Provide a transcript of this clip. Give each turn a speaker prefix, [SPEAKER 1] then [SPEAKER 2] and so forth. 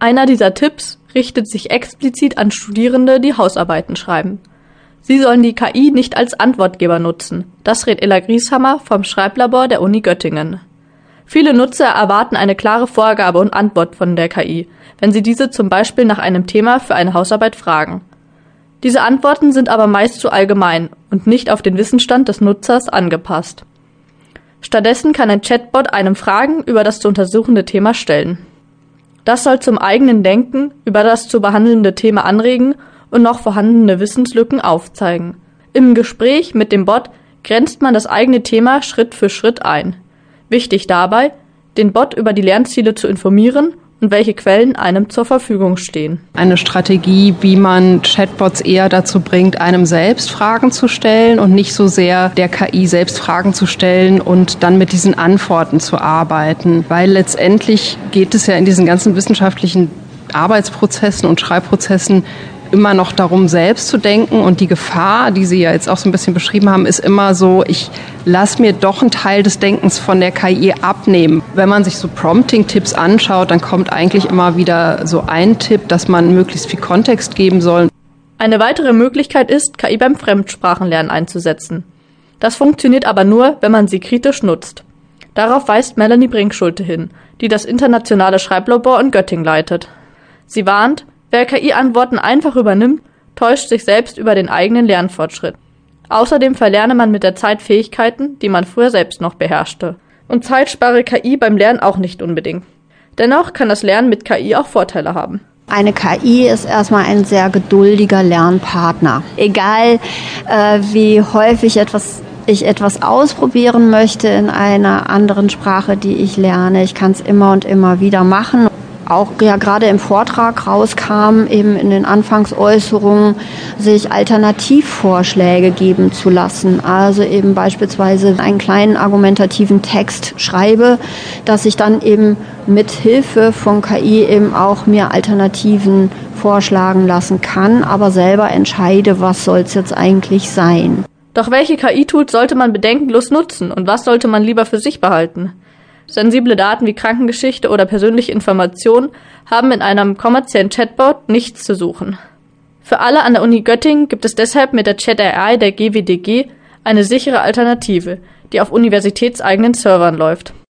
[SPEAKER 1] Einer dieser Tipps richtet sich explizit an Studierende, die Hausarbeiten schreiben. Sie sollen die KI nicht als Antwortgeber nutzen. Das rät Ella Grieshammer vom Schreiblabor der Uni Göttingen. Viele Nutzer erwarten eine klare Vorgabe und Antwort von der KI, wenn sie diese zum Beispiel nach einem Thema für eine Hausarbeit fragen. Diese Antworten sind aber meist zu allgemein und nicht auf den Wissensstand des Nutzers angepasst. Stattdessen kann ein Chatbot einem Fragen über das zu untersuchende Thema stellen. Das soll zum eigenen Denken über das zu behandelnde Thema anregen und noch vorhandene Wissenslücken aufzeigen. Im Gespräch mit dem Bot grenzt man das eigene Thema Schritt für Schritt ein. Wichtig dabei, den Bot über die Lernziele zu informieren und welche Quellen einem zur Verfügung stehen.
[SPEAKER 2] Eine Strategie, wie man Chatbots eher dazu bringt, einem selbst Fragen zu stellen und nicht so sehr der KI selbst Fragen zu stellen und dann mit diesen Antworten zu arbeiten. Weil letztendlich geht es ja in diesen ganzen wissenschaftlichen Arbeitsprozessen und Schreibprozessen immer noch darum, selbst zu denken, und die Gefahr, die Sie ja jetzt auch so ein bisschen beschrieben haben, ist immer so, ich lasse mir doch einen Teil des Denkens von der KI abnehmen. Wenn man sich so Prompting-Tipps anschaut, dann kommt eigentlich immer wieder so ein Tipp, dass man möglichst viel Kontext geben soll.
[SPEAKER 1] Eine weitere Möglichkeit ist, KI beim Fremdsprachenlernen einzusetzen. Das funktioniert aber nur, wenn man sie kritisch nutzt. Darauf weist Melanie Brinkschulte hin, die das internationale Schreiblabor in Göttingen leitet. Sie warnt, wer KI-Antworten einfach übernimmt, täuscht sich selbst über den eigenen Lernfortschritt. Außerdem verlerne man mit der Zeit Fähigkeiten, die man früher selbst noch beherrschte. Und Zeit spare KI beim Lernen auch nicht unbedingt. Dennoch kann das Lernen mit KI auch Vorteile haben.
[SPEAKER 3] Eine KI ist erstmal ein sehr geduldiger Lernpartner. Egal wie häufig ich etwas ausprobieren möchte in einer anderen Sprache, die ich lerne, ich kann es immer und immer wieder machen. Auch ja gerade im Vortrag rauskam, eben in den Anfangsäußerungen, sich Alternativvorschläge geben zu lassen. Also eben beispielsweise einen kleinen argumentativen Text schreibe, dass ich dann eben mit Hilfe von KI eben auch mir Alternativen vorschlagen lassen kann, aber selber entscheide, was soll es jetzt eigentlich sein.
[SPEAKER 1] Doch welche KI-Tools sollte man bedenkenlos nutzen und was sollte man lieber für sich behalten? Sensible Daten wie Krankengeschichte oder persönliche Informationen haben in einem kommerziellen Chatbot nichts zu suchen. Für alle an der Uni Göttingen gibt es deshalb mit der Chat-AI der GWDG eine sichere Alternative, die auf universitätseigenen Servern läuft.